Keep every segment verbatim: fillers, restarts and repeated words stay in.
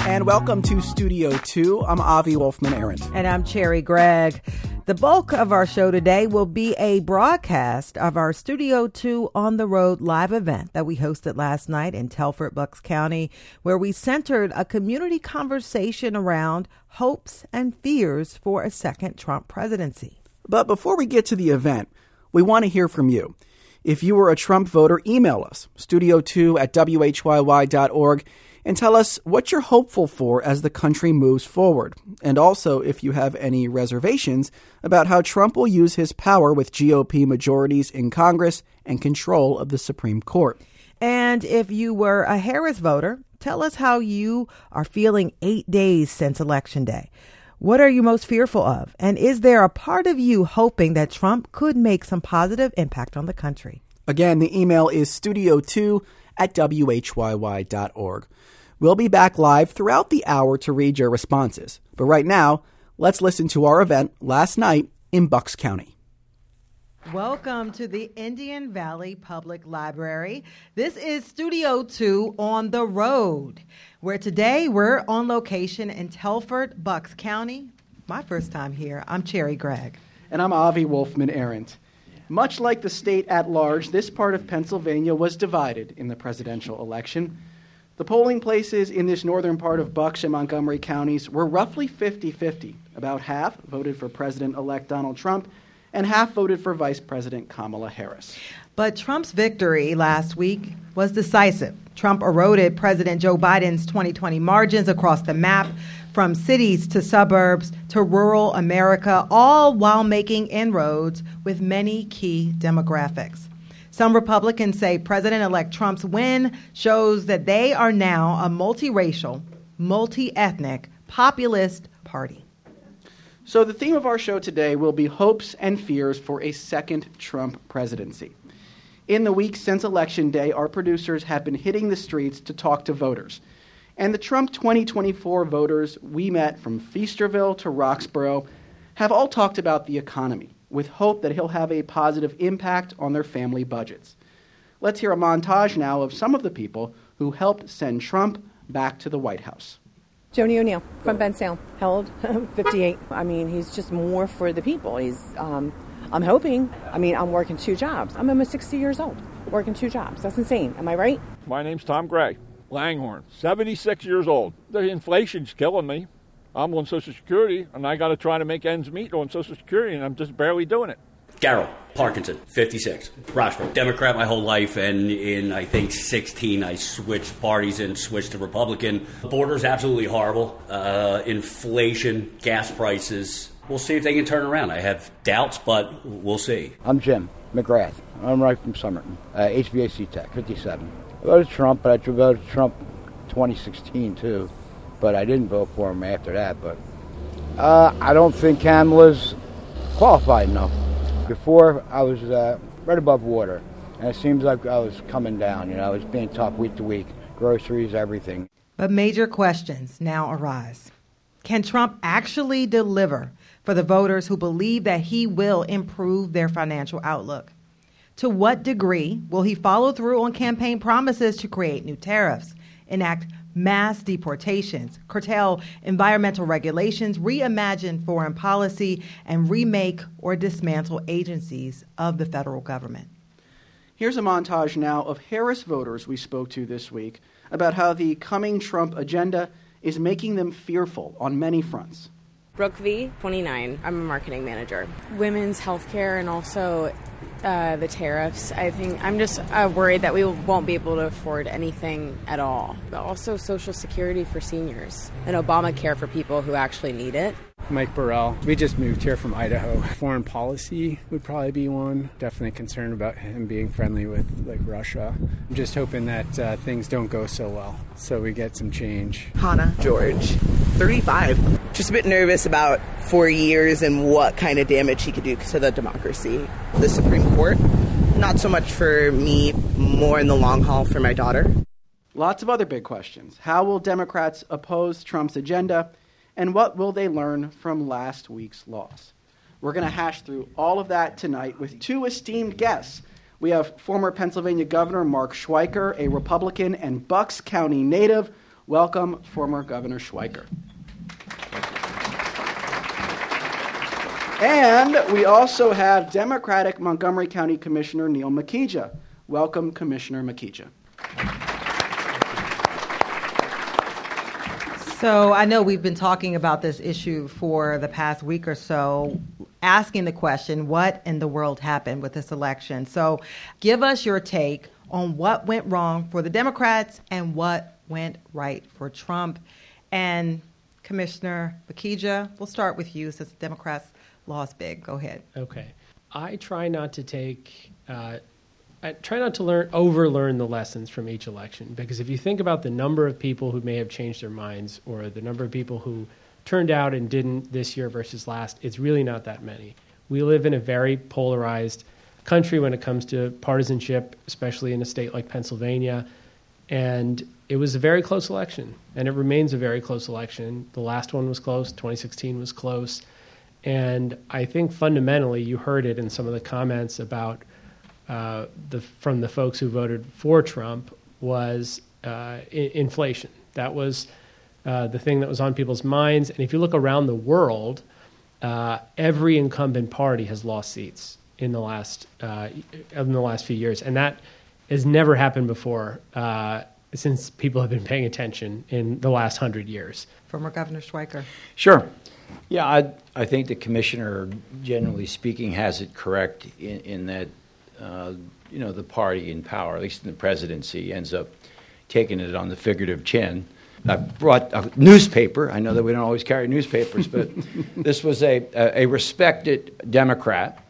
And welcome to Studio two. I'm Avi Wolfman-Arent. And I'm Cherry Gregg. The bulk of our show today will be a broadcast of our Studio two On the Road live event that we hosted last night in Telford, Bucks County, where we centered a community conversation around hopes and fears for a second Trump presidency. But before we get to the event, we want to hear from you. If you were a Trump voter, email us, studio two at w h y y dot org, and tell us what you're hopeful for as the country moves forward. And also, if you have any reservations about how Trump will use his power with G O P majorities in Congress and control of the Supreme Court. And if you were a Harris voter, tell us how you are feeling eight days since Election Day. What are you most fearful of? And is there a part of you hoping that Trump could make some positive impact on the country? Again, the email is studio two at w h y y dot org. We'll be back live throughout the hour to read your responses. But right now, let's listen to our event last night in Bucks County. Welcome to the Indian Valley Public Library. This is Studio two On the Road, where today we're on location in Telford, Bucks County. My first time here. I'm Cherry Gregg. And I'm Avi Wolfman-Arent. Much like the state at large, this part of Pennsylvania was divided in the presidential election. The polling places in this northern part of Bucks and Montgomery counties were roughly fifty-fifty. About half voted for President-elect Donald Trump, and half voted for Vice President Kamala Harris. But Trump's victory last week was decisive. Trump eroded President Joe Biden's twenty twenty margins across the map, from cities to suburbs to rural America, all while making inroads with many key demographics. Some Republicans say President-elect Trump's win shows that they are now a multiracial, multi-ethnic, populist party. So the theme of our show today will be hopes and fears for a second Trump presidency. In the weeks since Election Day, our producers have been hitting the streets to talk to voters. And the Trump twenty twenty-four voters we met from Feasterville to Roxborough have all talked about the economy, with hope that he'll have a positive impact on their family budgets. Let's hear a montage now of some of the people who helped send Trump back to the White House. Joni O'Neill from Bensalem. How old? fifty-eight. I mean, he's just more for the people. He's, um, I'm hoping, I mean, I'm working two jobs. I'm almost sixty years old, working two jobs. That's insane. Am I right? My name's Tom Gray, Langhorne, seventy-six years old. The inflation's killing me. I'm on Social Security, and I got to try to make ends meet on Social Security, and I'm just barely doing it. Garrow Parkinson, fifty-six, Roxborough, Democrat my whole life, and in, I think, sixteen, I switched parties and switched to Republican. The border's absolutely horrible. Uh, inflation, gas prices. We'll see if they can turn around. I have doubts, but we'll see. I'm Jim McGrath. I'm right from Somerton, uh, H V A C Tech, fifty-seven. I voted Trump, but I voted Trump twenty sixteen, too. But I didn't vote for him after that. But uh, I don't think Kamala's qualified enough. Before, I was uh, right above water, and it seems like I was coming down. You know, I was being tough week to week, groceries, everything. But major questions now arise. Can Trump actually deliver for the voters who believe that he will improve their financial outlook? To what degree will he follow through on campaign promises to create new tariffs, enact mass deportations, curtail environmental regulations, reimagine foreign policy, and remake or dismantle agencies of the federal government? Here's a montage now of Harris voters we spoke to this week about how the coming Trump agenda is making them fearful on many fronts. Brooke V, twenty-nine. I'm a marketing manager. Women's health care and also uh, the tariffs. I think I'm just uh, worried that we won't be able to afford anything at all. But also Social Security for seniors and Obamacare for people who actually need it. Mike Burrell. We just moved here from Idaho. Foreign policy would probably be one. Definitely concerned about him being friendly with like Russia. I'm just hoping that uh, things don't go so well, so we get some change. Hannah George, thirty-five. Just a bit nervous about four years and what kind of damage he could do to the democracy. The Supreme Court, not so much for me, more in the long haul for my daughter. Lots of other big questions. How will Democrats oppose Trump's agenda? And what will they learn from last week's loss? We're going to hash through all of that tonight with two esteemed guests. We have former Pennsylvania Governor Mark Schweiker, a Republican and Bucks County native, Welcome, former Governor Schweiker. And we also have Democratic Montgomery County Commissioner Neil Makija. Welcome, Commissioner Makija. So I know we've been talking about this issue for the past week or so, asking the question, what in the world happened with this election? So give us your take on what went wrong for the Democrats and what went right for Trump. And Commissioner Makija, we'll start with you since the Democrats lost big. Go ahead. Okay. I try not to take, uh, I try not to learn, overlearn the lessons from each election, because if you think about the number of people who may have changed their minds or the number of people who turned out and didn't this year versus last, it's really not that many. We live in a very polarized country when it comes to partisanship, especially in a state like Pennsylvania. And it was a very close election, and it remains a very close election. The last one was close. twenty sixteen was close. And I think fundamentally, you heard it in some of the comments about uh, the from the folks who voted for Trump, was uh, I- inflation. That was uh, the thing that was on people's minds. And if you look around the world, uh, every incumbent party has lost seats in the last uh, in the last few years, and that has never happened before uh, since people have been paying attention in the last hundred years. Former Governor Schweiker. Sure. Yeah, I, I think the commissioner, generally speaking, has it correct in, in that, uh, you know, the party in power, at least in the presidency, ends up taking it on the figurative chin. I brought a newspaper. I know that we don't always carry newspapers, but this was a, a, a respected Democrat.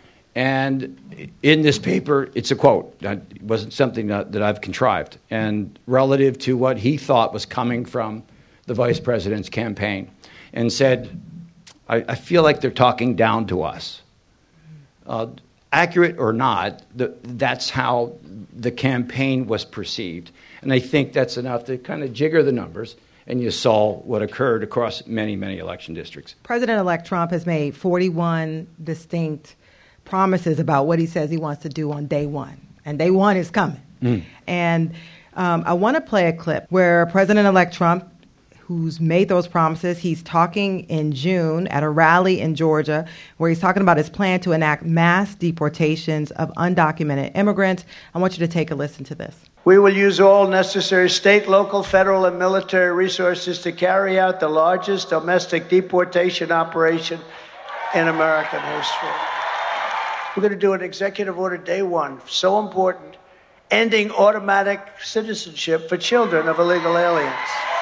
And in this paper, it's a quote. It wasn't something that, that I've contrived. And relative to what he thought was coming from the vice president's campaign, and said, I, I feel like they're talking down to us. Uh, accurate or not, the, that's how the campaign was perceived. And I think that's enough to kind of jigger the numbers, and you saw what occurred across many, many election districts. President-elect Trump has made forty-one distinct promises about what he says he wants to do on day one. And day one is coming. Mm. And um, I want to play a clip where President-elect Trump, who's made those promises, he's talking in June at a rally in Georgia where he's talking about his plan to enact mass deportations of undocumented immigrants. I want you to take a listen to this. We will use all necessary state, local, federal, and military resources to carry out the largest domestic deportation operation in American history. We're going to do an executive order day one, so important, ending automatic citizenship for children of illegal aliens.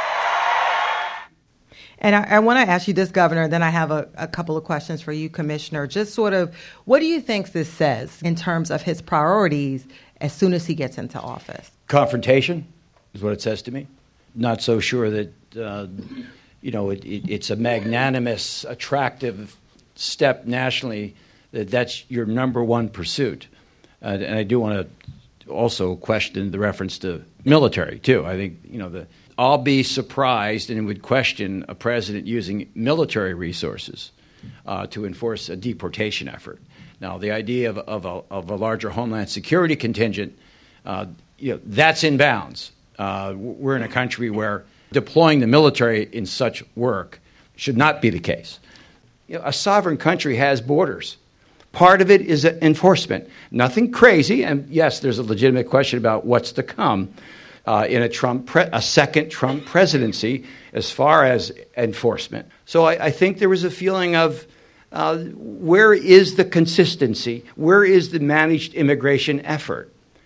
And I, I want to ask you this, Governor, then I have a, a couple of questions for you, Commissioner. Just sort of, what do you think this says in terms of his priorities as soon as he gets into office? Confrontation is what it says to me. Not so sure that, uh, you know, it, it, it's a magnanimous, attractive step nationally that that's your number one pursuit. Uh, and I do want to also question the reference to military, too. I think, you know, the I'll be surprised and would question a president using military resources uh, to enforce a deportation effort. Now, the idea of, of, a, of a larger Homeland Security contingent, uh, you know, that's in bounds. Uh, we're in a country where deploying the military in such work should not be the case. You know, a sovereign country has borders. Part of it is enforcement. Nothing crazy, and yes, there's a legitimate question about what's to come uh, in a Trump, pre- a second Trump presidency as far as enforcement. So I, I think there was a feeling of uh, where is the consistency? Where is the managed immigration effort?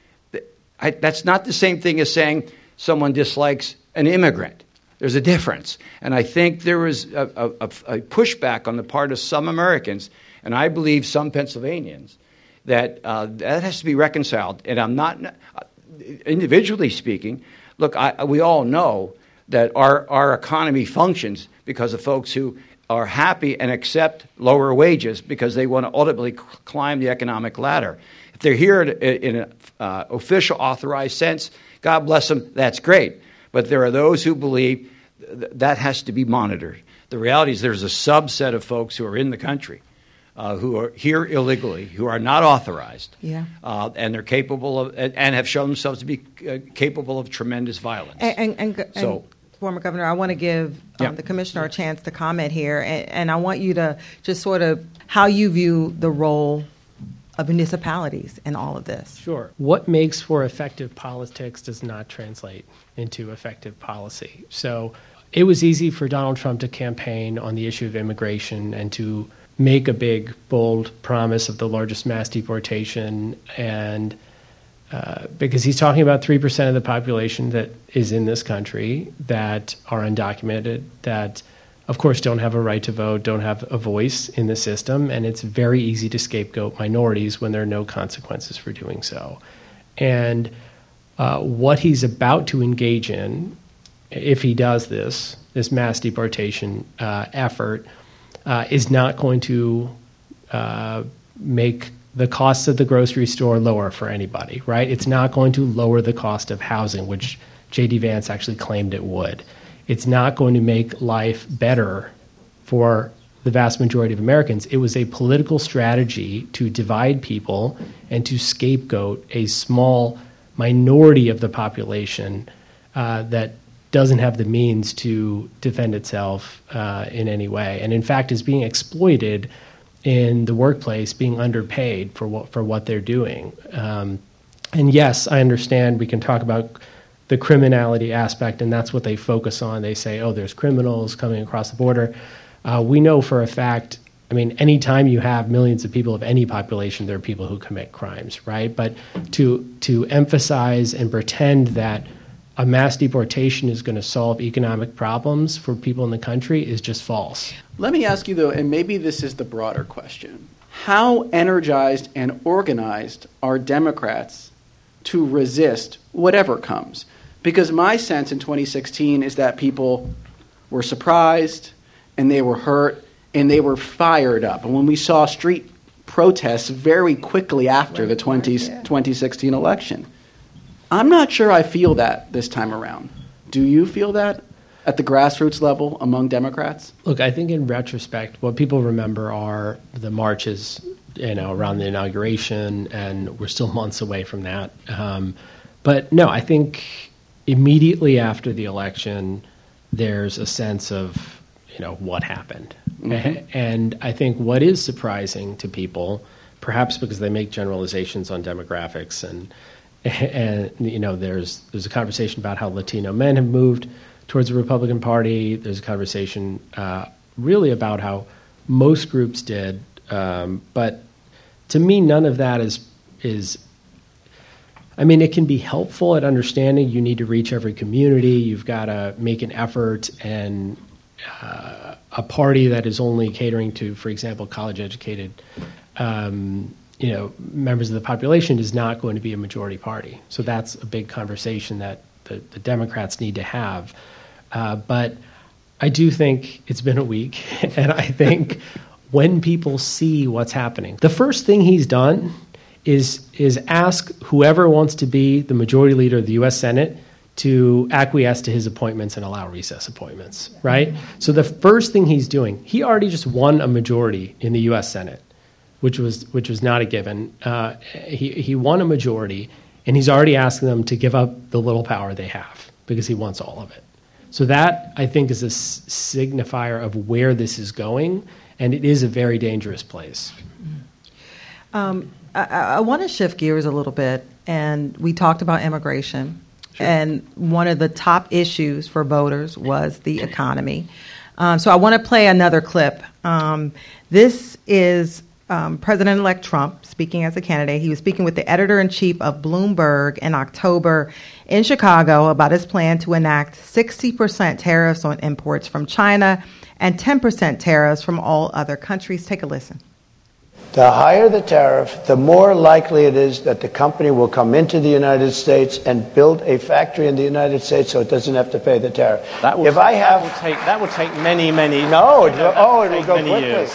I, that's not the same thing as saying someone dislikes an immigrant. There's a difference. And I think there was a, a, a pushback on the part of some Americans, and I believe some Pennsylvanians, that uh, that has to be reconciled. And I'm not, uh, individually speaking, look, I, we all know that our, our economy functions because of folks who are happy and accept lower wages because they want to ultimately climb the economic ladder. If they're here in an uh, official authorized sense, God bless them, that's great. But there are those who believe th- that has to be monitored. The reality is there's a subset of folks who are in the country uh, who are here illegally, who are not authorized, yeah. uh, and they're capable of, and, and have shown themselves to be uh, capable of tremendous violence. And, and, and, so Former Governor, I want to give um, Yeah. the commissioner a chance to comment here, and, and I want you to just sort of how you view the role of municipalities in all of this. Sure. What makes for effective politics does not translate into effective policy. So it was easy for Donald Trump to campaign on the issue of immigration and to make a big, bold promise of the largest mass deportation, and uh, because he's talking about three percent of the population that is in this country that are undocumented, that of course don't have a right to vote, don't have a voice in the system, and it's very easy to scapegoat minorities when there are no consequences for doing so. And uh, what he's about to engage in, if he does this, this mass deportation uh, effort, uh, is not going to uh, make the costs of the grocery store lower for anybody, right? It's not going to lower the cost of housing, which J D Vance actually claimed it would. It's not going to make life better for the vast majority of Americans. It was a political strategy to divide people and to scapegoat a small minority of the population uh, that doesn't have the means to defend itself uh, in any way, and in fact is being exploited in the workplace, being underpaid for what for what they're doing. Um, and yes, I understand we can talk about the criminality aspect, and that's what they focus on. They say, oh, there's criminals coming across the border. Uh, we know for a fact, I mean, anytime you have millions of people of any population, there are people who commit crimes, right? But to to emphasize and pretend that a mass deportation is going to solve economic problems for people in the country is just false. Let me ask you, though, and maybe this is the broader question. How energized and organized are Democrats to resist whatever comes? Because my sense in twenty sixteen is that people were surprised and they were hurt and they were fired up. And when we saw street protests very quickly after right, the twenty, right, yeah. twenty sixteen election, I'm not sure I feel that this time around. Do you feel that at the grassroots level among Democrats? Look, I think in retrospect, what people remember are the marches, you know, around the inauguration, and we're still months away from that. Um, but no, I think immediately after the election, there's a sense of, you know, what happened. Mm-hmm. And I think what is surprising to people, perhaps because they make generalizations on demographics, and and you know, there's there's a conversation about how Latino men have moved towards the Republican Party. There's a conversation uh, really about how most groups did, um, but to me, none of that is is. I mean, it can be helpful at understanding you need to reach every community. You've got to make an effort, and uh, a party that is only catering to, for example, college-educated, um, you know, members of the population is not going to be a majority party. So that's a big conversation that the, the Democrats need to have. Uh, but I do think it's been a week, and I think when people see what's happening, the first thing he's done is is ask whoever wants to be the majority leader of the U S Senate to acquiesce to his appointments and allow recess appointments, right? So the first thing he's doing, he already just won a majority in the U S Senate, which was which was not a given. Uh, he, he won a majority, and he's already asking them to give up the little power they have because he wants all of it. So that, I think, is a s- signifier of where this is going, and it is a very dangerous place. Um, I, I want to shift gears a little bit, and we talked about immigration, sure. And one of the top issues for voters was the economy. Um, so I want to play another clip. Um, this is um, President-elect Trump speaking as a candidate. He was speaking with the editor-in-chief of Bloomberg in October in Chicago about his plan to enact sixty percent tariffs on imports from China and ten percent tariffs from all other countries. Take a listen. The higher the tariff, the more likely it is that the company will come into the United States and build a factory in the United States so it doesn't have to pay the tariff. That will, if I have, that will take that will take many, many. No, it will, oh, it will go quickly. Years.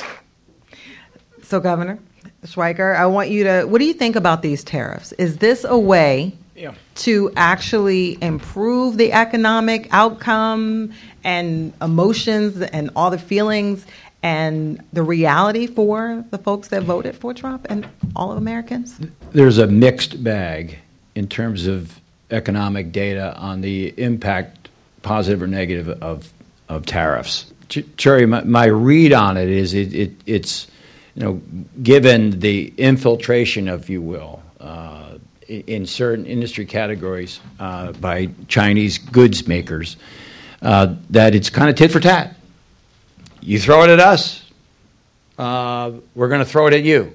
So, Governor Schweiker, I want you to. What do you think about these tariffs? Is this a way yeah. to actually improve the economic outcome and emotions and all the feelings and the reality for the folks that voted for Trump and all of Americans? There's a mixed bag in terms of economic data on the impact positive or negative of of tariffs. Ch- Cherry, my, my read on it is it, it it's you know given the infiltration, if you will, uh, in certain industry categories uh, by Chinese goods makers, uh, that it's kind of tit for tat. You throw it at us, uh, we're going to throw it at you.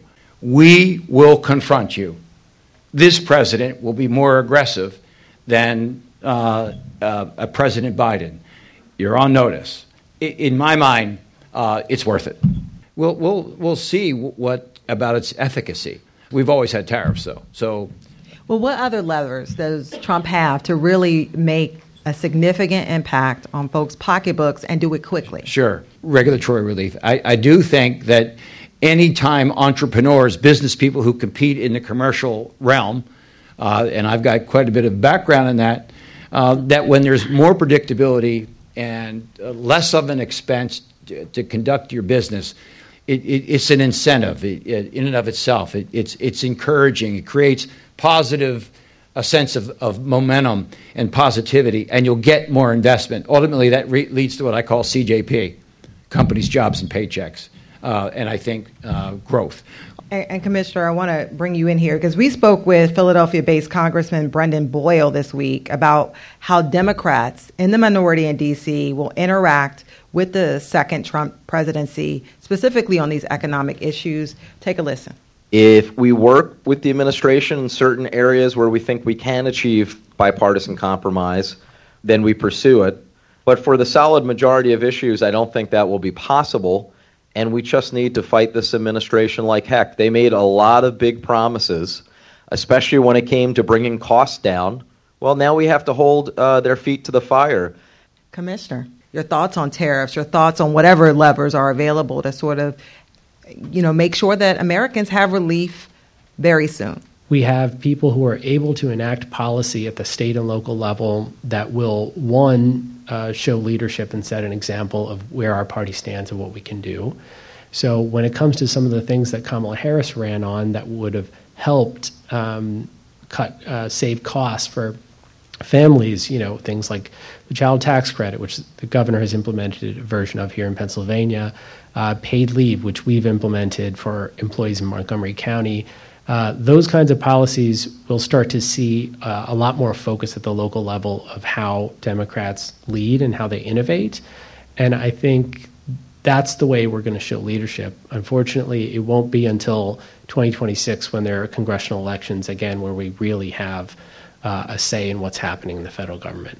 We will confront you. This president will be more aggressive than uh, uh, a President Biden. You're on notice. I, in my mind, uh, it's worth it. We'll we'll we'll see what about its efficacy. We've always had tariffs, though. So, well, what other levers does Trump have to really make a significant impact on folks' pocketbooks and do it quickly? Sure, regulatory relief. I, I do think that anytime entrepreneurs, business people who compete in the commercial realm, uh, and I've got quite a bit of background in that, uh, that when there's more predictability and uh, less of an expense to, to conduct your business, it, it, it's an incentive it, it, in and of itself. It, it's, it's encouraging. It creates positive a sense of, of momentum and positivity, and you'll get more investment. Ultimately, that re- leads to what I call C J P, companies, jobs, and paychecks, uh, and I think uh, growth. And, and Commissioner, I want to bring you in here because we spoke with Philadelphia-based Congressman Brendan Boyle this week about how Democrats in the minority in D C will interact with the second Trump presidency, specifically on these economic issues. Take a listen. If we work with the administration in certain areas where we think we can achieve bipartisan compromise, then we pursue it. But for the solid majority of issues, I don't think that will be possible, and we just need to fight this administration like heck. They made a lot of big promises, especially when it came to bringing costs down. Well, now we have to hold uh, their feet to the fire. Commissioner, your thoughts on tariffs, your thoughts on whatever levers are available to sort of you know, make sure that Americans have relief very soon. We have people who are able to enact policy at the state and local level that will, one, uh, show leadership and set an example of where our party stands and what we can do. So when it comes to some of the things that Kamala Harris ran on that would have helped um, cut, uh, save costs for families, you know, things like the child tax credit, which the governor has implemented a version of here in Pennsylvania, uh, paid leave, which we've implemented for employees in Montgomery County. Uh, those kinds of policies will start to see uh, a lot more focus at the local level of how Democrats lead and how they innovate. And I think that's the way we're going to show leadership. Unfortunately, it won't be until twenty twenty-six when there are congressional elections again where we really have uh, a say in what's happening in the federal government.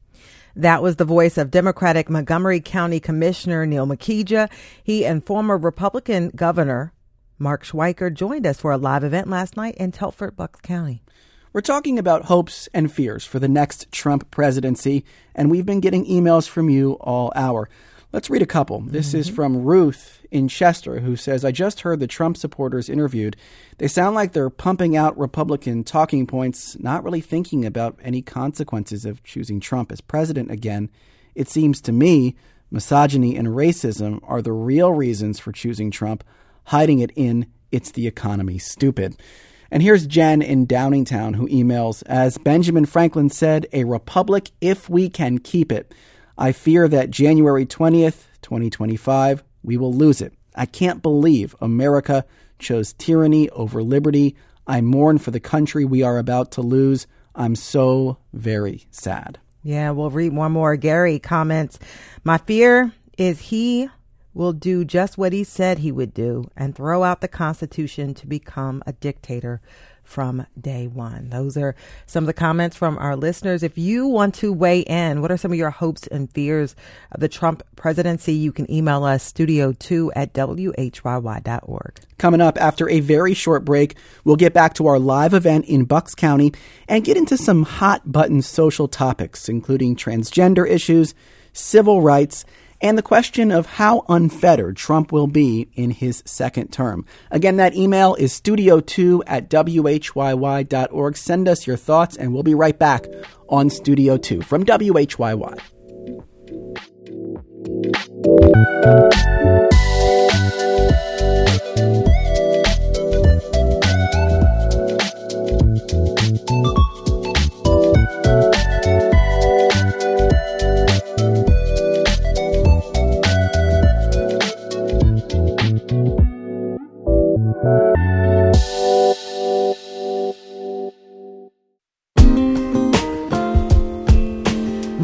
That was the voice of Democratic Montgomery County Commissioner Neil Makija. He and former Republican Governor Mark Schweiker joined us for a live event last night in Telford, Bucks County. We're talking about hopes and fears for the next Trump presidency, and we've been getting emails from you all hour. Let's read a couple. This mm-hmm. is from Ruth in Chester, who says, I just heard the Trump supporters interviewed. They sound like they're pumping out Republican talking points, not really thinking about any consequences of choosing Trump as president again. It seems to me misogyny and racism are the real reasons for choosing Trump, hiding it in it's the economy stupid. And here's Jen in Downingtown who emails, as Benjamin Franklin said, a republic if we can keep it. I fear that January twentieth, twenty twenty-five, we will lose it. I can't believe America chose tyranny over liberty. I mourn for the country we are about to lose. I'm so very sad. Yeah, we'll read one more. Gary comments, my fear is he will do just what he said he would do and throw out the Constitution to become a dictator from day one. Those are some of the comments from our listeners. If you want to weigh in, what are some of your hopes and fears of the Trump presidency? You can email us studio two at W H Y Y dot org. Coming up after a very short break, we'll get back to our live event in Bucks County and get into some hot button social topics, including transgender issues, civil rights, and the question of how unfettered Trump will be in his second term. Again, that email is studio two at W H Y Y dot org. Send us your thoughts, and we'll be right back on Studio two from W H Y Y.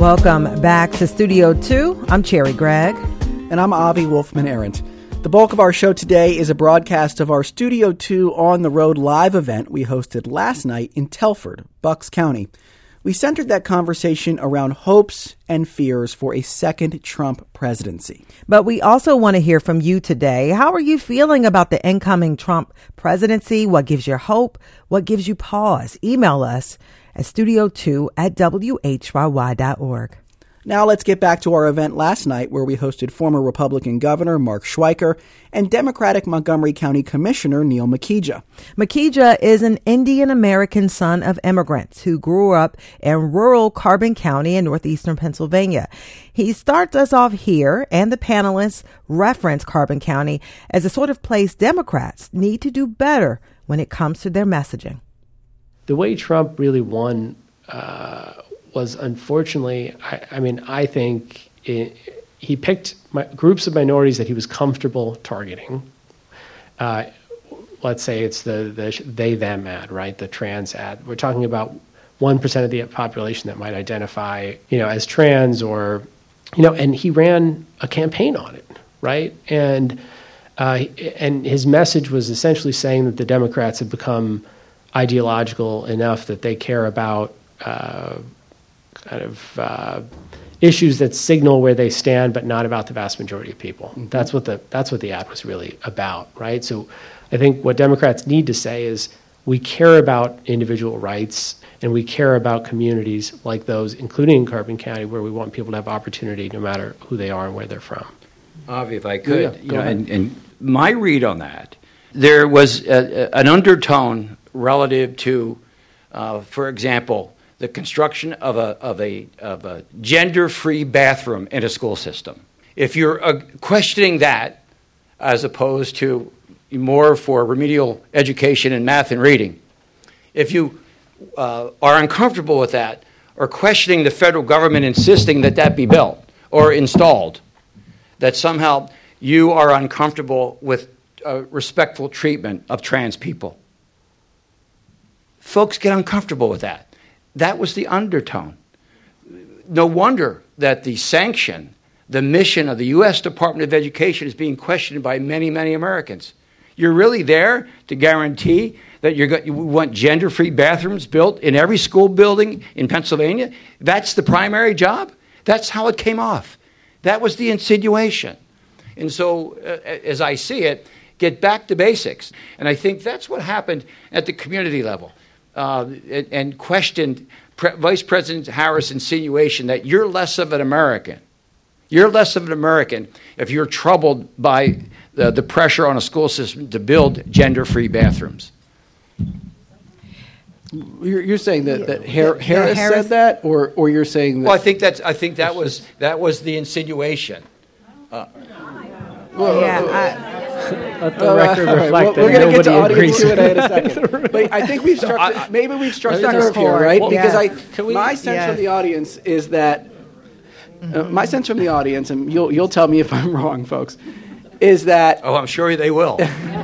Welcome back to Studio two. I'm Cherry Gregg. And I'm Avi Wolfman-Arendt. The bulk of our show today is a broadcast of our Studio two On the Road live event we hosted last night in Telford, Bucks County. We centered that conversation around hopes and fears for a second Trump presidency. But we also want to hear from you today. How are you feeling about the incoming Trump presidency? What gives you hope? What gives you pause? Email us at studio two at W H Y Y dot org. Now let's get back to our event last night where we hosted former Republican Governor Mark Schweiker and Democratic Montgomery County Commissioner Neil Makija. Makija is an Indian-American son of immigrants who grew up in rural Carbon County in northeastern Pennsylvania. He starts us off here, and the panelists reference Carbon County as a sort of place Democrats need to do better when it comes to their messaging. The way Trump really won uh, was unfortunately, I, I mean, I think it, he picked my, groups of minorities that he was comfortable targeting. Uh, let's say it's the, the they, them ad, right? The trans ad. We're talking about one percent of the population that might identify, you know, as trans or, you know, and he ran a campaign on it, right? And, uh, and his message was essentially saying that the Democrats have become ideological enough that they care about uh, kind of uh, issues that signal where they stand, but not about the vast majority of people. Mm-hmm. That's what the that's what the ad was really about, right? So I think what Democrats need to say is we care about individual rights and we care about communities like those, including in Carbon County, where we want people to have opportunity no matter who they are and where they're from. Avi, if I could, yeah, you know, and, and my read on that, there was a, a, an undertone relative to, uh, for example, the construction of a of a of a gender-free bathroom in a school system. If you're uh, questioning that, as opposed to more for remedial education in math and reading, if you uh, are uncomfortable with that, or questioning the federal government insisting that that be built or installed, that somehow you are uncomfortable with uh, respectful treatment of trans people. Folks get uncomfortable with that. That was the undertone. No wonder that the sanction, the mission of the U S Department of Education is being questioned by many, many Americans. You're really there to guarantee that you're go- you want gender-free bathrooms built in every school building in Pennsylvania? That's the primary job? That's how it came off. That was the insinuation. And so, uh, as I see it, get back to basics. And I think that's what happened at the community level. Uh, and, and questioned Pre- Vice President Harris' insinuation that you're less of an American. You're less of an American if you're troubled by the, the pressure on a school system to build gender-free bathrooms. You're, you're saying that, that Har- Harris, Harris said that, or or you're saying that? Well, I think that's I think that was that was the insinuation. Uh, well, yeah. Uh, I, Let the record uh, reflect well, that we're going to get to nobody audience agrees. Q and A in a second. But I think we've struck. So I, maybe we've struck Struck the nerve a here, chord. right? Well, because yeah. I, Can we- my sense yeah. from the audience is that uh, my sense from the audience, and you'll you'll tell me if I'm wrong, folks, is that oh, I'm sure they will.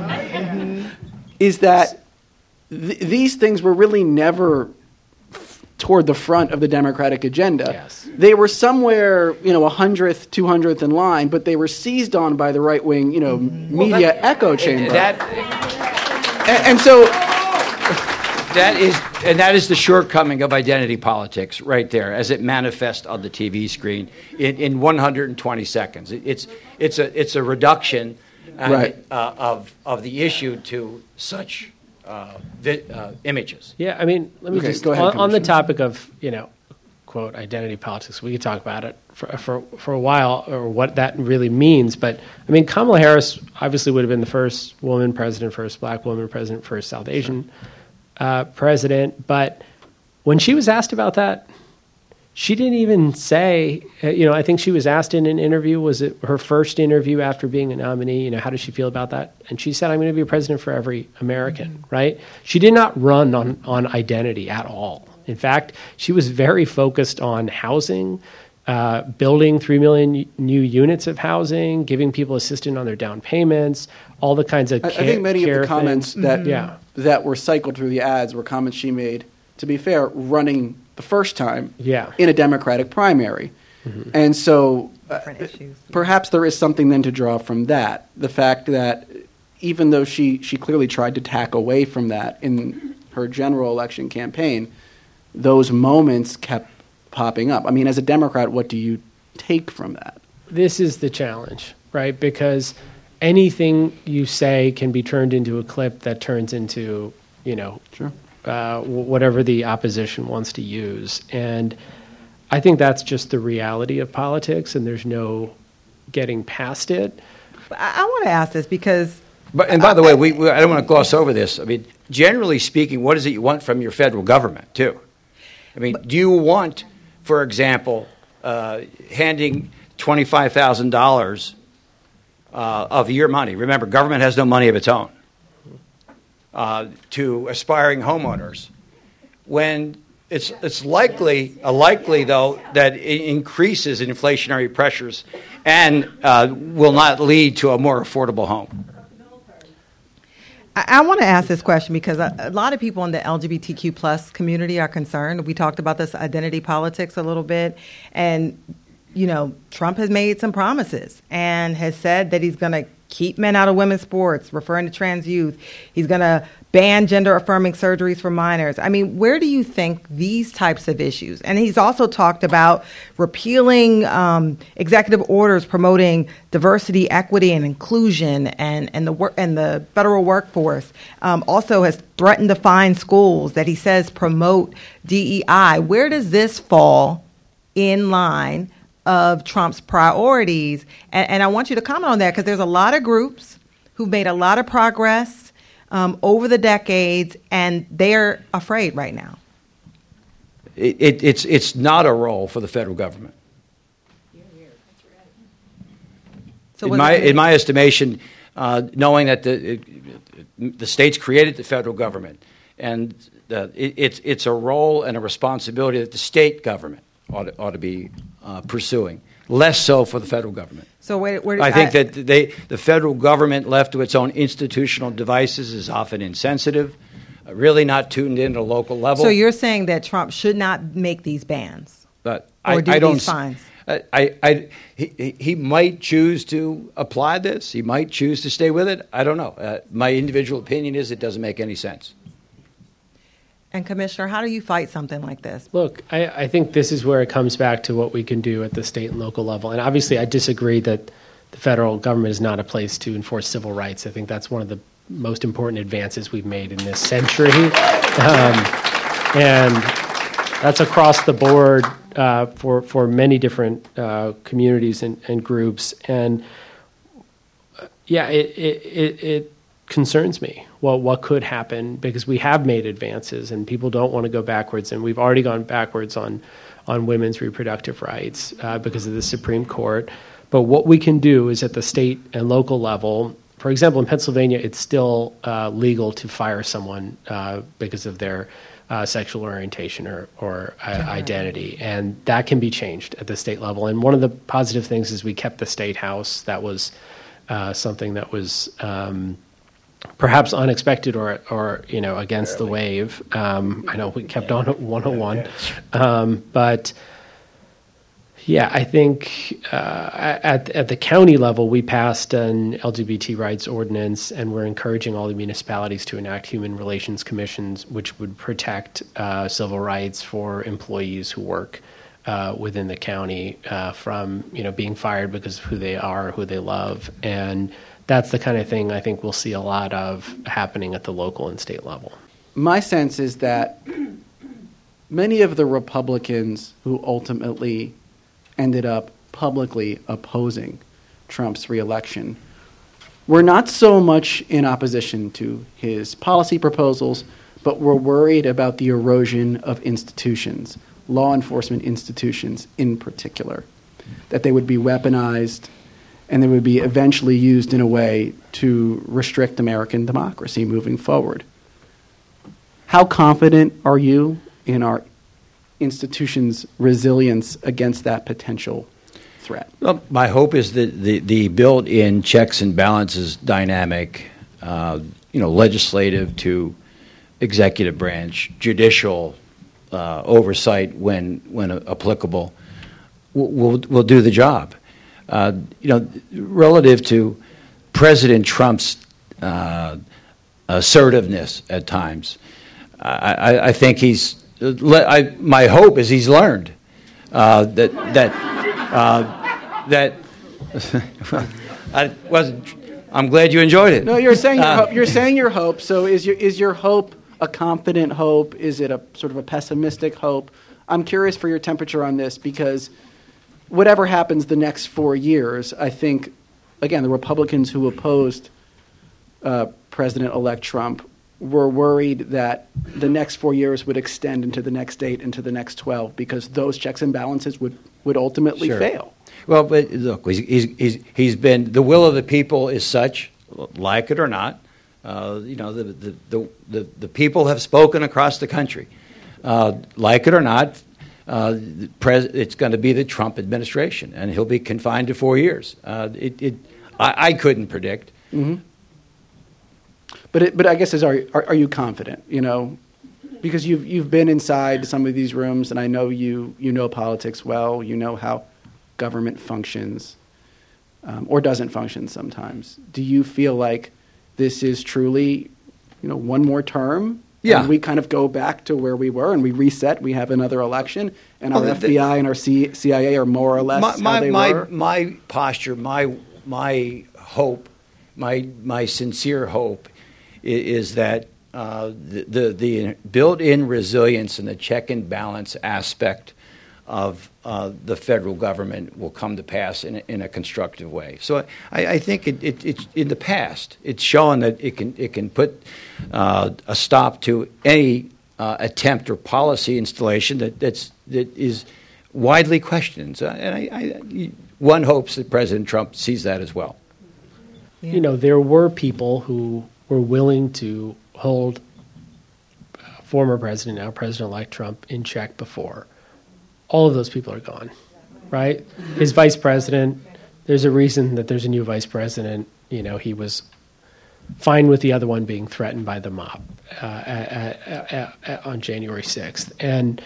is that th- these things were really never f- toward the front of the Democratic agenda. Yes. They were somewhere, you know, a hundredth, two hundredth in line, but they were seized on by the right wing, you know, media Well, that, echo chamber. That, and, and so that is, and that is the shortcoming of identity politics, right there, as it manifests on the T V screen in, in one hundred twenty seconds. It, it's it's a it's a reduction uh, Right. uh, of of the issue to such uh, vi- uh, images. Yeah, I mean, let me Okay, just go ahead, on, on the Commissioner. topic of, you know, quote identity politics. We could talk about it for for for a while, or what that really means. But I mean, Kamala Harris obviously would have been the first woman president, first black woman president, first South Asian uh, president. But when she was asked about that, she didn't even say. Uh, you know, I think she was asked in an interview. Was it her first interview after being a nominee? You know, how does she feel about that? And she said, "I'm going to be a president for every American." Mm-hmm. Right? She did not run on on identity at all. In fact, she was very focused on housing, uh, building three million new units of housing, giving people assistance on their down payments, all the kinds of I, care, I think many of the comments things. that Mm-hmm. yeah. that were cycled through the ads were comments she made, to be fair, running the first time yeah. in a Democratic primary. Mm-hmm. And so uh, perhaps there is something then to draw from that. The fact that even though she, she clearly tried to tack away from that in her general election campaign, those moments kept popping up. I mean, as a Democrat, what do you take from that? This is the challenge, right? Because anything you say can be turned into a clip that turns into, you know, sure. uh, whatever the opposition wants to use. And I think that's just the reality of politics, and there's no getting past it. I, I want to ask this because... But, and by the way, we, we, I don't want to gloss over this. I mean, generally speaking, what is it you want from your federal government, too? I mean, do you want, for example, uh, handing twenty-five thousand dollars uh, of your money, remember, government has no money of its own, uh, to aspiring homeowners, when it's it's likely, uh, likely, though, that it increases inflationary pressures and uh, will not lead to a more affordable home? I want to ask this question because a, a lot of people in the L G B T Q plus community are concerned. We talked about this identity politics a little bit. And, you know, Trump has made some promises and has said that he's going to keep men out of women's sports, referring to trans youth. He's going to ban gender-affirming surgeries for minors. I mean, where do you think these types of issues? And he's also talked about repealing um, executive orders promoting diversity, equity, and inclusion, and and the work and the federal workforce. Um, also, has threatened to fine schools that he says promote D E I. Where does this fall in line of Trump's priorities? And, and I want you to comment on that because there's a lot of groups who've made a lot of progress Um, over the decades, and they're afraid right now. It, it, it's it's not a role for the federal government. So in my in my estimation, uh, knowing that the it, the states created the federal government, and the, it, it's it's a role and a responsibility that the state government ought to, ought to be uh, pursuing. Less so for the federal government. So where, where, I think I, that they, the federal government left to its own institutional devices is often insensitive, uh, really not tuned into local level. So you're saying that Trump should not make these bans, but or I, do I these don't, fines? I, I, I, he, he might choose to apply this. He might choose to stay with it. I don't know. Uh, my individual opinion is it doesn't make any sense. And Commissioner, how do you fight something like this? Look, I, I think this is where it comes back to what we can do at the state and local level. And obviously, I disagree that the federal government is not a place to enforce civil rights. I think that's one of the most important advances we've made in this century. Um, and that's across the board uh, for, for many different uh, communities and, and groups. And uh, yeah, it, it, it, it concerns me. Well, what could happen, because we have made advances and people don't want to go backwards, and we've already gone backwards on, on women's reproductive rights uh, because of the Supreme Court. But what we can do is at the state and local level, for example, in Pennsylvania, it's still uh, legal to fire someone uh, because of their uh, sexual orientation or, or uh, identity, and that can be changed at the state level. And one of the positive things is we kept the state house. That was uh, something that was um, perhaps unexpected or, or you know, against the wave. Um, I know we kept on at one oh one, um, but yeah, I think uh, at at the county level, we passed an L G B T rights ordinance, and we're encouraging all the municipalities to enact human relations commissions, which would protect uh, civil rights for employees who work uh, within the county uh, from you know being fired because of who they are, who they love, and that's the kind of thing I think we'll see a lot of happening at the local and state level. My sense is that many of the Republicans who ultimately ended up publicly opposing Trump's reelection were not so much in opposition to his policy proposals, but were worried about the erosion of institutions, law enforcement institutions in particular, that they would be weaponized and they would be eventually used in a way to restrict American democracy moving forward. How confident are you in our institutions' resilience against that potential threat? Well, my hope is that the, the built-in checks and balances dynamic, uh, you know, legislative to executive branch, judicial, uh, oversight when when applicable will will, will do the job. Uh, you know, relative to President Trump's uh, assertiveness at times, I, I, I think he's. I, my hope is he's learned uh, that that uh, that. I wasn't. I'm glad you enjoyed it. No, you're saying your Uh, hope, you're saying your hope. So is your is your hope a confident hope? Is it a sort of a pessimistic hope? I'm curious for your temperature on this because whatever happens the next four years, I think, again, the Republicans who opposed uh, President-elect Trump were worried that the next four years would extend into the next eight, into the next twelve, because those checks and balances would, would ultimately Sure. fail. Well, but look, he's, he's, he's, he's been, the will of the people is such, like it or not, uh, you know, the, the, the, the, the people have spoken across the country. Uh, like it or not, uh, the pres- it's going to be the Trump administration, and he'll be confined to four years. Uh, it, it, I, I couldn't predict. Mm-hmm. But it, but I guess is are, are are you confident? You know, because you've you've been inside some of these rooms, and I know you you know politics well. You know how government functions, um, or doesn't function sometimes. Do you feel like this is truly, you know, one more term? Yeah. And we kind of go back to where we were, and we reset. We have another election, and our Well, F the- B I and our C- CIA are more or less my, how my, they my, were. my posture, my my hope, my my sincere hope i- is that uh, the, the the built-in resilience and the check and balance aspect of uh, the federal government will come to pass in a, in a constructive way. So I, I think it, it, it's in the past it's shown that it can it can put uh, a stop to any uh, attempt or policy installation that that's that is widely questioned. So, and I, I, one hopes that President Trump sees that as well. Yeah. You know, there were people who were willing to hold uh, former president, now President-elect Trump, in check before. All of those people are gone, right? His vice president, there's a reason that there's a new vice president. You know, he was fine with the other one being threatened by the mob uh, at, at, at, on January sixth. And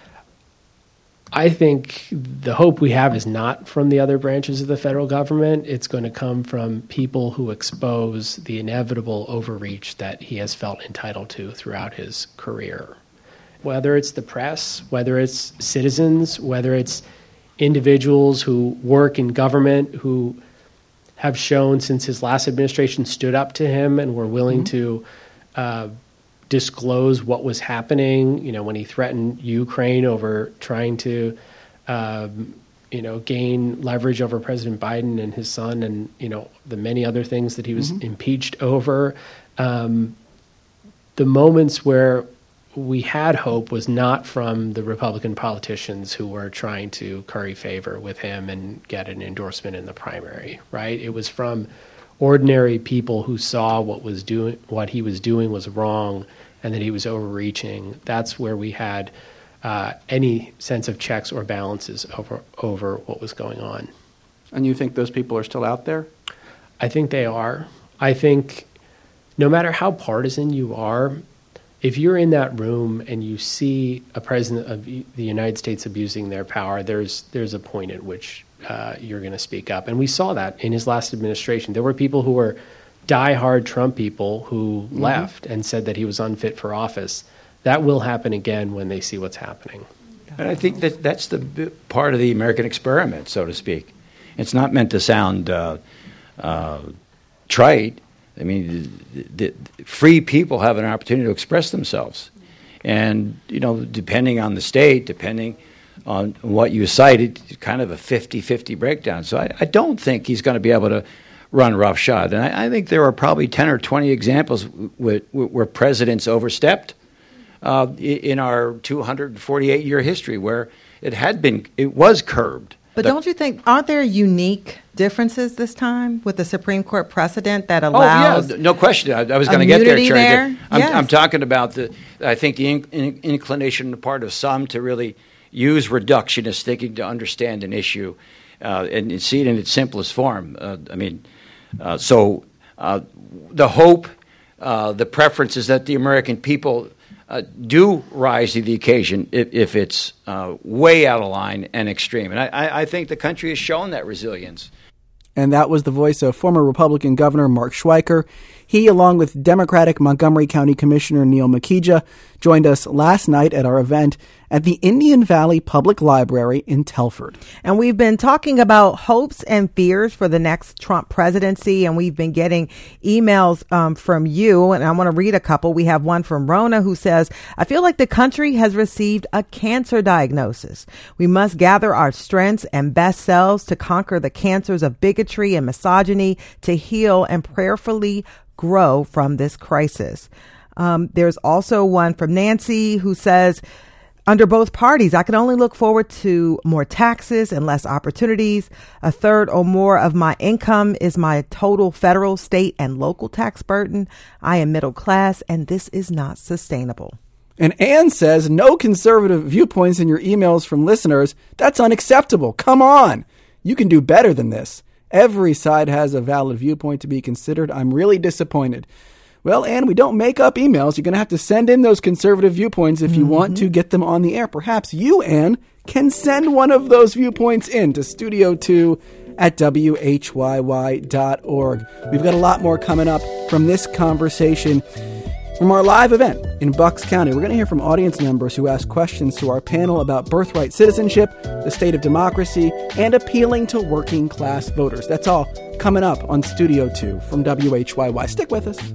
I think the hope we have is not from the other branches of the federal government. It's going to come from people who expose the inevitable overreach that he has felt entitled to throughout his career. Whether it's the press, whether it's citizens, whether it's individuals who work in government who have shown since his last administration stood up to him and were willing mm-hmm. to uh, disclose what was happening, you know, when he threatened Ukraine over trying to, um, you know, gain leverage over President Biden and his son and, you know, the many other things that he was mm-hmm. impeached over. Um, the moments where we had hope was not from the Republican politicians who were trying to curry favor with him and get an endorsement in the primary, right? It was from ordinary people who saw what was doing, what he was doing was wrong, and that he was overreaching. That's where we had uh, any sense of checks or balances over over what was going on. And you think those people are still out there? I think they are. I think no matter how partisan you are, if you're in that room and you see a president of the United States abusing their power, there's there's a point at which uh, you're going to speak up. And we saw that in his last administration. There were people who were diehard Trump people who mm-hmm. left and said that he was unfit for office. That will happen again when they see what's happening. And I think that that's the b- part of the American experiment, so to speak. It's not meant to sound uh, uh, trite. I mean, the, the free people have an opportunity to express themselves. And, you know, depending on the state, depending on what you cite, it's kind of a fifty-fifty breakdown. So I, I don't think he's going to be able to run roughshod. And I, I think there are probably ten or twenty examples w- w- where presidents overstepped uh, in our two hundred forty-eight year history where it had been, it was curbed. But the, don't you think, aren't there unique differences this time with the Supreme Court precedent that allows? Oh, yeah, no question. I, I was going to get there, Chair. There? I'm, Yes. I'm talking about the, I think the in, in, inclination on the part of some to really use reductionist thinking to understand an issue uh, and see it in its simplest form. Uh, I mean, uh, so uh, the hope, uh, the preference is that the American people uh, do rise to the occasion if, if it's uh, way out of line and extreme. And I, I, I think the country has shown that resilience. And that was the voice of former Republican Governor Mark Schweiker. He, along with Democratic Montgomery County Commissioner Neil Makija, joined us last night at our event at the Indian Valley Public Library in Telford. And we've been talking about hopes and fears for the next Trump presidency, and we've been getting emails um, from you, and I want to read a couple. We have one from Rona who says, I feel like the country has received a cancer diagnosis. We must gather our strengths and best selves to conquer the cancers of bigotry and misogyny, to heal and prayerfully grow from this crisis. Um, there's also one from Nancy who says, under both parties, I can only look forward to more taxes and less opportunities. A third or more of my income is my total federal, state, and local tax burden. I am middle class, and this is not sustainable. And Ann says, no conservative viewpoints in your emails from listeners. That's unacceptable. Come on. You can do better than this. Every side has a valid viewpoint to be considered. I'm really disappointed. Well, Ann, we don't make up emails. You're going to have to send in those conservative viewpoints if you mm-hmm. want to get them on the air. Perhaps you, Ann, can send one of those viewpoints in to Studio two at W H Y Y dot org. We've got a lot more coming up from this conversation from our live event in Bucks County. We're going to hear from audience members who ask questions to our panel about birthright citizenship, the state of democracy, and appealing to working class voters. That's all coming up on Studio two from W H Y Y. Stick with us.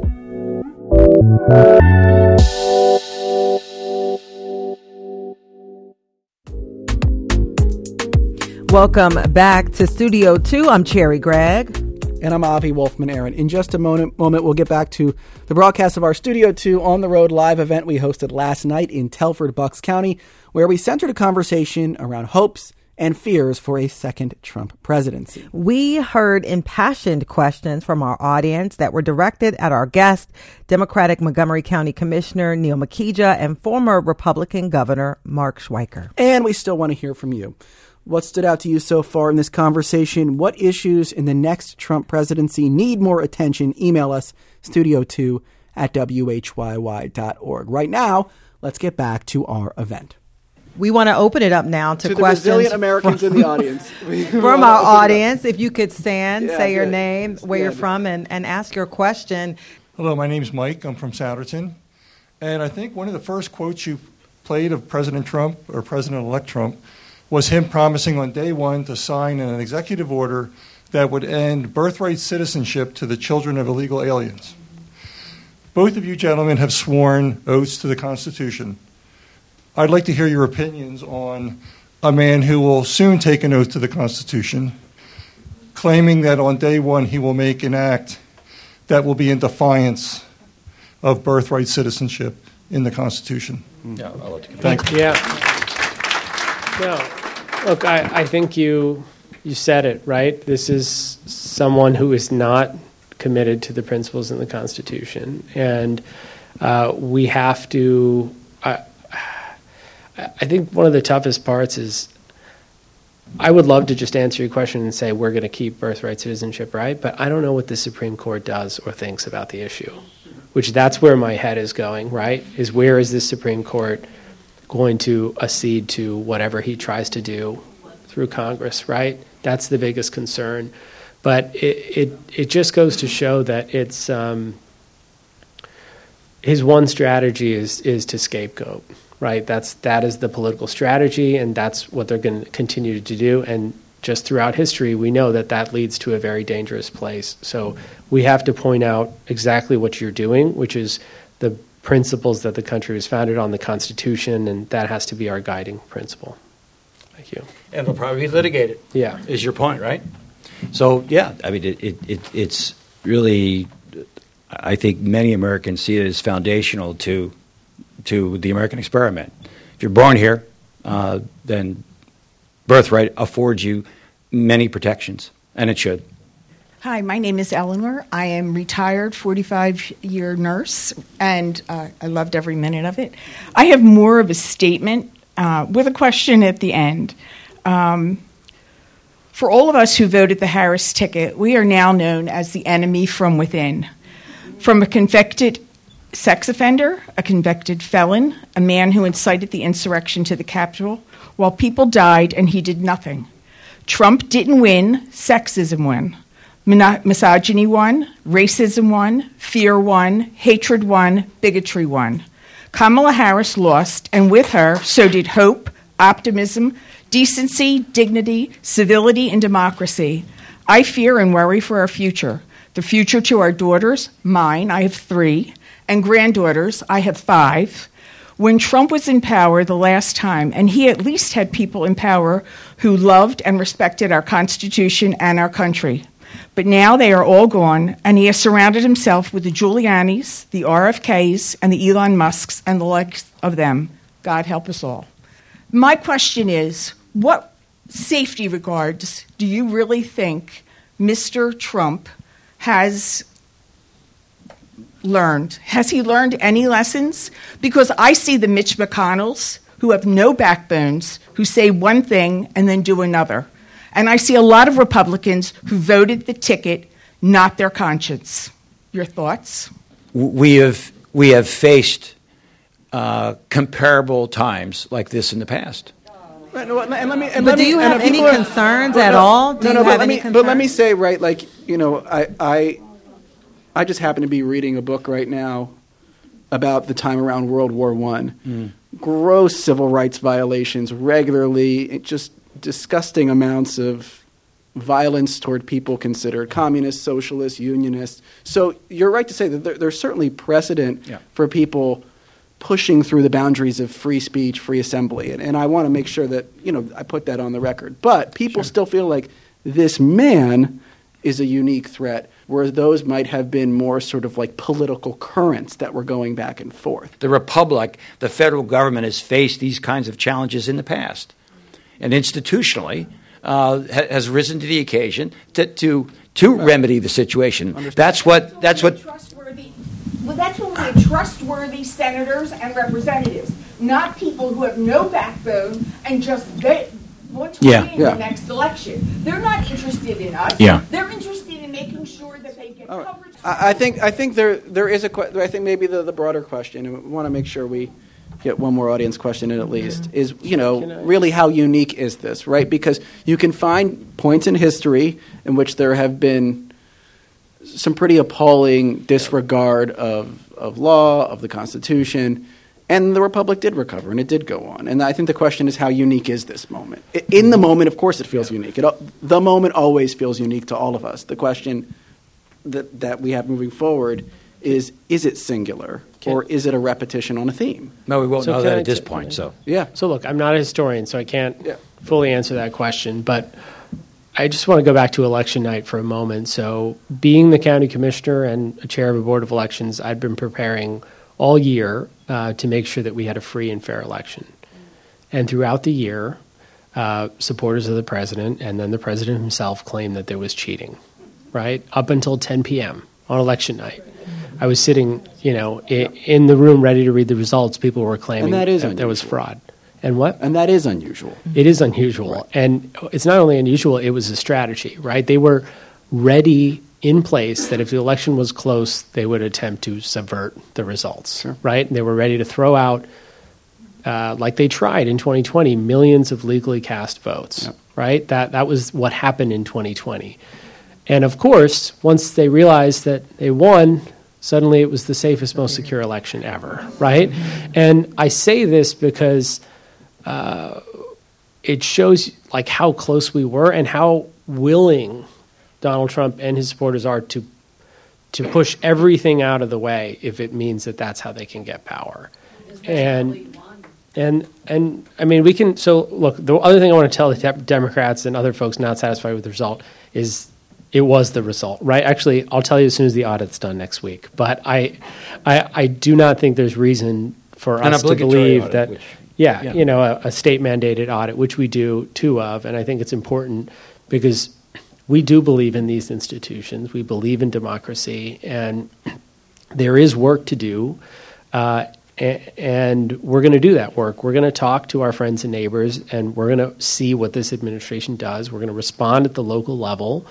Welcome back to Studio two. I'm Cherry Gregg. And I'm Avi Wolfman-Aaron. In just a moment, moment, we'll get back to the broadcast of our Studio two On the Road live event we hosted last night in Telford, Bucks County, where we centered a conversation around hopes and fears for a second Trump presidency. We heard impassioned questions from our audience that were directed at our guest, Democratic Montgomery County Commissioner Neil Makija and former Republican Governor Mark Schweiker. And we still want to hear from you. What stood out to you so far in this conversation? What issues in the next Trump presidency need more attention? Email us, studio two at W H Y Y dot org. Right now, let's get back to our event. We want to open it up now to, to questions. To the resilient Americans from, in the audience. From our audience, if you could stand, yeah, say your good. name, where yeah, you're from, and, and ask your question. Hello, my name's Mike. I'm from Souderton. And I think one of the first quotes you played of President Trump, or President-elect Trump, was him promising on day one to sign an executive order that would end birthright citizenship to the children of illegal aliens. Both of you gentlemen have sworn oaths to the Constitution. I'd like to hear your opinions on a man who will soon take an oath to the Constitution, claiming that on day one he will make an act that will be in defiance of birthright citizenship in the Constitution. Yeah, I'll let you Thank you. Yeah. No, look, I, I think you you said it, right? This is someone who is not committed to the principles in the Constitution. And uh, we have to, I, I think one of the toughest parts is, I would love to just answer your question and say we're going to keep birthright citizenship, right? But I don't know what the Supreme Court does or thinks about the issue, which that's where my head is going, right? Is where is the Supreme Court going to accede to whatever he tries to do through Congress, right? That's the biggest concern. But it it, it just goes to show that it's um, his one strategy is is to scapegoat, right? That's that is the political strategy, and that's what they're going to continue to do. And just throughout history, we know that that leads to a very dangerous place. So we have to point out exactly what you're doing, which is the principles that the country was founded on, the Constitution, and that has to be our guiding principle. Thank you. And it'll probably be litigated. Yeah. Is your point, right? So, yeah, I mean, it, it, it it's really, I think many Americans see it as foundational to to the American experiment. If you're born here, uh, then birthright affords you many protections, and it should. Hi, my name is Eleanor. I am retired forty-five-year nurse, and uh, I loved every minute of it. I have more of a statement uh, with a question at the end. Um, for all of us who voted the Harris ticket, we are now known as the enemy from within. From a convicted sex offender, a convicted felon, a man who incited the insurrection to the Capitol, while people died and he did nothing. Trump didn't win, sexism won. Misogyny won, racism won, fear won, hatred won, bigotry won. Kamala Harris lost, and with her, so did hope, optimism, decency, dignity, civility, and democracy. I fear and worry for our future. The future to our daughters, mine, I have three, and granddaughters, I have five. When Trump was in power the last time, and he at least had people in power who loved and respected our Constitution and our country. But now they are all gone, and he has surrounded himself with the Giulianis, the R F Ks, and the Elon Musks, and the likes of them. God help us all. My question is, what safety regards do you really think Mister Trump has learned? Has he learned any lessons? Because I see the Mitch McConnells who have no backbones, who say one thing and then do another. And I see a lot of Republicans who voted the ticket, not their conscience. Your thoughts? We have we have faced uh, comparable times like this in the past. And let me, and but let do me, you have any are, concerns well, at no, all? Do no, no, you but have let any me, concerns? But let me say, right, like, you know, I, I, I just happen to be reading a book right now about the time around World War One. Mm. Gross civil rights violations regularly, just disgusting amounts of violence toward people considered communists, socialists, unionists. So you're right to say that there, there's certainly precedent yeah. for people pushing through the boundaries of free speech, free assembly. And, and I want to make sure that, you know, I put that on the record. But people sure. still feel like this man is a unique threat, whereas those might have been more sort of like political currents that were going back and forth. The Republic, the federal government has faced these kinds of challenges in the past. And institutionally uh, ha- has risen to the occasion to to, to right. remedy the situation. Understood. That's what that's what Well, that's when we have trustworthy senators and representatives, not people who have no backbone and just they want to yeah. win yeah. the next election. They're not interested in us. Yeah. They're interested in making sure that they get right. coverage. I, I think I think there there is a que- I think maybe the, the broader question, and we want to make sure we get one more audience question in at least, mm-hmm. is, you know, really how unique is this, right? Because you can find points in history in which there have been some pretty appalling disregard of, of law, of the Constitution, and the Republic did recover, and it did go on. And I think the question is, how unique is this moment? In the moment, of course, it feels yeah. unique. It, the moment always feels unique to all of us. The question that, that we have moving forward is, is it singular, okay. or is it a repetition on a theme? No, we won't so know that I at this t- point. So yeah. So look, I'm not a historian, so I can't yeah. fully answer that question, but I just want to go back to election night for a moment. So being the county commissioner and a chair of a board of elections, I'd been preparing all year uh, to make sure that we had a free and fair election. And throughout the year, uh, supporters of the president and then the president himself claimed that there was cheating, right? Up until ten p.m. on election night. I was sitting, you know, in, in the room ready to read the results. People were claiming that, is that there was fraud. And what? And that is unusual. It is unusual. Right. And it's not only unusual, it was a strategy, right? They were ready in place that if the election was close, they would attempt to subvert the results, sure. right? And they were ready to throw out, uh, like they tried in twenty twenty, millions of legally cast votes, yep. right? That that was what happened in twenty twenty. And of course, once they realized that they won, suddenly it was the safest, most secure election ever, right? And I say this because Uh, it shows like how close we were and how willing Donald Trump and his supporters are to to push everything out of the way if it means that that's how they can get power. And and and I mean we can. So look, the other thing I want to tell the de- Democrats and other folks not satisfied with the result is it was the result, right? Actually, I'll tell you as soon as the audit's done next week. But I I, I do not think there's reason for us to believe audit, that. Which- Yeah, yeah, you know, a, a state-mandated audit, which we do two of, and I think it's important because we do believe in these institutions. We believe in democracy, and there is work to do, uh, and, and we're going to do that work. We're going to talk to our friends and neighbors, and we're going to see what this administration does. We're going to respond at the local level.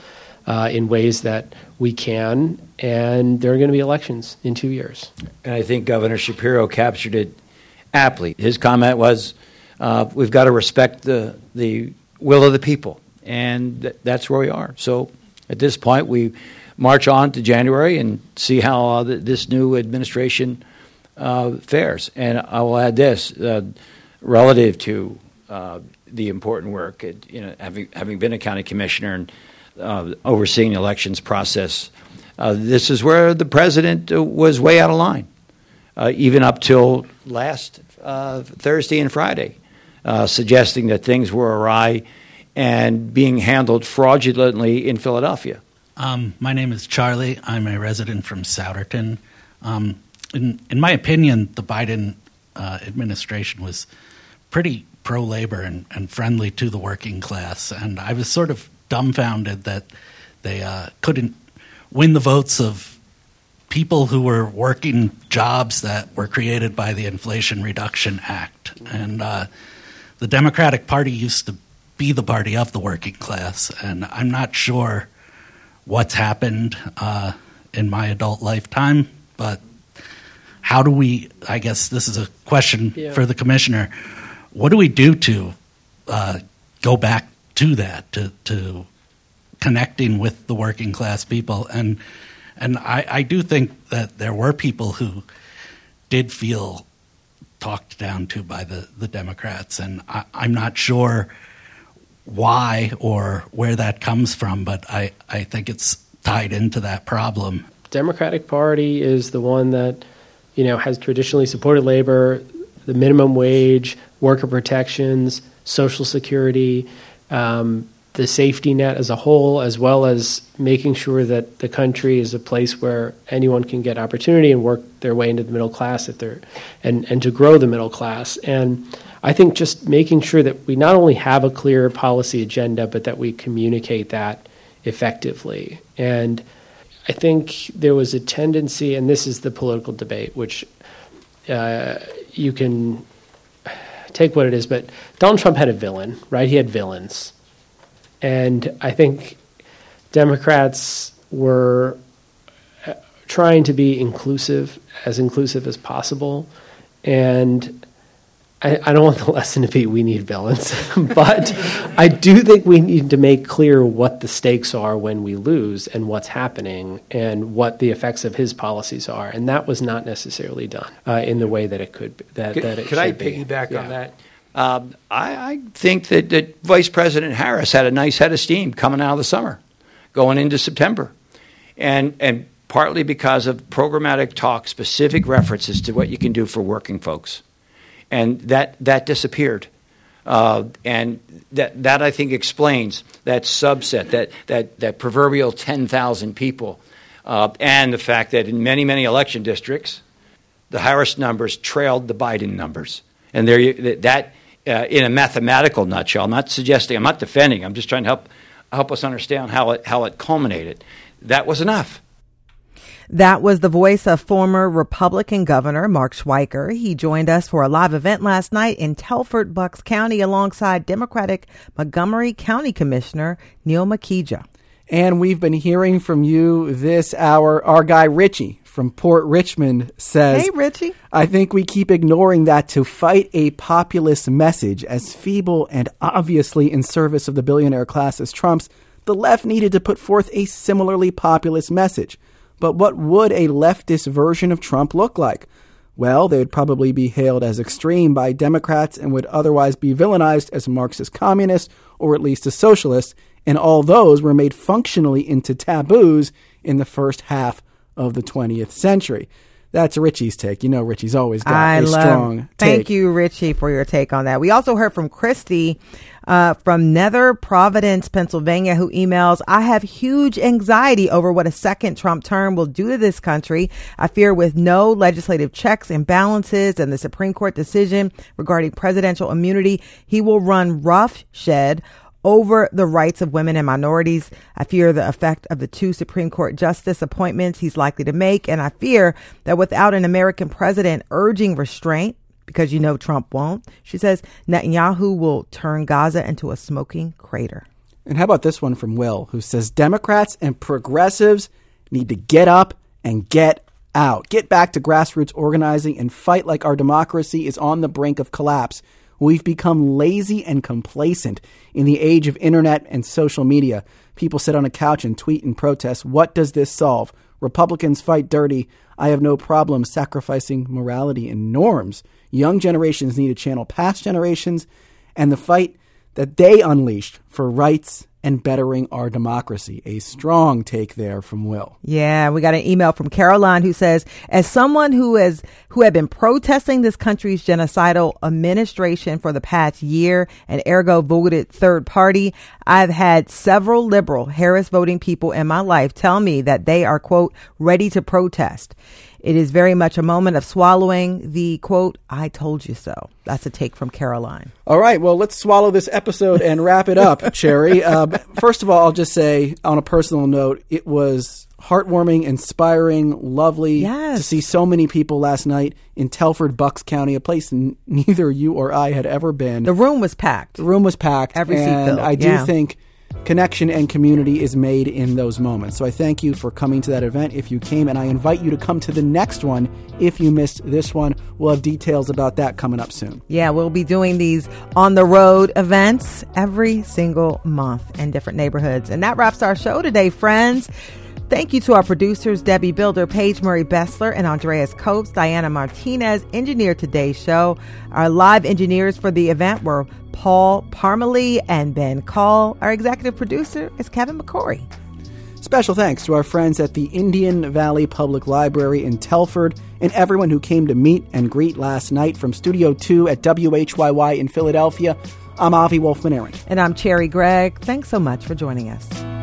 uh, in ways that we can, and there are going to be elections in two years. And I think Governor Shapiro captured it aptly. His comment was, uh, we've got to respect the, the will of the people, and th- that's where we are. So at this point, we march on to January and see how uh, th- this new administration uh, fares. And I will add this, uh, relative to uh, the important work, at, you know, having, having been a county commissioner and uh, overseeing the elections process, uh, this is where the president uh, was way out of line, uh, even up till last uh, Thursday and Friday, uh, suggesting that things were awry and being handled fraudulently in Philadelphia. Um, my name is Charlie. I'm a resident from Souderton. Um, in, in my opinion, the Biden uh, administration was pretty pro-labor and, and friendly to the working class, and I was sort of dumbfounded that they uh, couldn't win the votes of people who were working jobs that were created by the Inflation Reduction Act. And uh, the Democratic Party used to be the party of the working class, and I'm not sure what's happened uh, in my adult lifetime, but how do we, I guess this is a question Yeah. for the commissioner, what do we do to uh, go back to that, to, to connecting with the working class people? And and I, I do think that there were people who did feel talked down to by the, the Democrats, and I, I'm not sure why or where that comes from, but I, I think it's tied into that problem. Democratic Party is the one that, you know, has traditionally supported labor, the minimum wage, worker protections, Social Security, um, the safety net as a whole, as well as making sure that the country is a place where anyone can get opportunity and work their way into the middle class if they're, and, and to grow the middle class. And I think just making sure that we not only have a clear policy agenda, but that we communicate that effectively. And I think there was a tendency, and this is the political debate, which uh, you can take what it is, but Donald Trump had a villain, right? He had villains. And I think Democrats were trying to be inclusive, as inclusive as possible. And I, I don't want the lesson to be we need villains, but I do think we need to make clear what the stakes are when we lose and what's happening and what the effects of his policies are. And that was not necessarily done uh, in the way that it could be. That, Could, that it could I should be. piggyback Yeah. on that? Um, I, I think that, that Vice President Harris had a nice head of steam coming out of the summer, going into September. And, and partly because of programmatic talk, specific references to what you can do for working folks. And that, that disappeared. Uh, and that, that, I think, explains that subset, that, that, that proverbial ten thousand people, uh, and the fact that in many, many election districts, the Harris numbers trailed the Biden numbers. And there, you, that, uh, in a mathematical nutshell, I'm not suggesting, I'm not defending, I'm just trying to help, help us understand how it, how it culminated. That was enough. That was the voice of former Republican Governor Mark Schweiker. He joined us for a live event last night in Telford, Bucks County, alongside Democratic Montgomery County Commissioner Neil Makija. And we've been hearing from you this hour. Our guy Richie from Port Richmond says, Hey, Richie. I think we keep ignoring that to fight a populist message as feeble and obviously in service of the billionaire class as Trump's. The left needed to put forth a similarly populist message. But what would a leftist version of Trump look like? Well, they would probably be hailed as extreme by Democrats and would otherwise be villainized as Marxist communists or at least as socialists, and all those were made functionally into taboos in the first half of the twentieth century. That's Richie's take. You know, Richie's always got I a love, strong take. Thank you, Richie, for your take on that. We also heard from Christy uh, from Nether Providence, Pennsylvania, who emails, I have huge anxiety over what a second Trump term will do to this country. I fear with no legislative checks and balances and the Supreme Court decision regarding presidential immunity, he will run roughshod over the rights of women and minorities. I fear the effect of the two Supreme Court justice appointments he's likely to make. And I fear that without an American president urging restraint, because you know Trump won't, she says Netanyahu will turn Gaza into a smoking crater. And how about this one from Will, who says, Democrats and progressives need to get up and get out. Get back to grassroots organizing and fight like our democracy is on the brink of collapse. We've become lazy and complacent in the age of internet and social media. People sit on a couch and tweet and protest. What does this solve? Republicans fight dirty. I have no problem sacrificing morality and norms. Young generations need to channel past generations and the fight that they unleashed for rights and bettering our democracy. A strong take there from Will. Yeah, we got an email from Caroline who says, as someone who has who had been protesting this country's genocidal administration for the past year and ergo voted third party, I've had several liberal Harris voting people in my life tell me that they are, quote, ready to protest. It is very much a moment of swallowing the, quote, I told you so. That's a take from Caroline. All right, well, let's swallow this episode and wrap it up, Cherry. Uh, first of all, I'll just say, on a personal note, it was heartwarming, inspiring, lovely yes. to see so many people last night in Telford, Bucks County, a place n- neither you or I had ever been. The room was packed. The room was packed. Every seat and filled. I do yeah. think connection and community is made in those moments. So I thank you for coming to that event if you came, and I invite you to come to the next one if you missed this one. We'll have details about that coming up soon. Yeah, we'll be doing these on the road events every single month in different neighborhoods. And that wraps our show today, friends. Thank you to our producers, Debbie Builder, Paige Murray Bessler, and Andreas Copes. Diana Martinez engineered today's show. Our live engineers for the event were Paul Parmalee and Ben Call. Our executive producer is Kevin McCory. Special thanks to our friends at the Indian Valley Public Library in Telford and everyone who came to meet and greet last night from Studio two at W H Y Y in Philadelphia. I'm Avi Wolfman-Arent. And I'm Cherry Gregg. Thanks so much for joining us.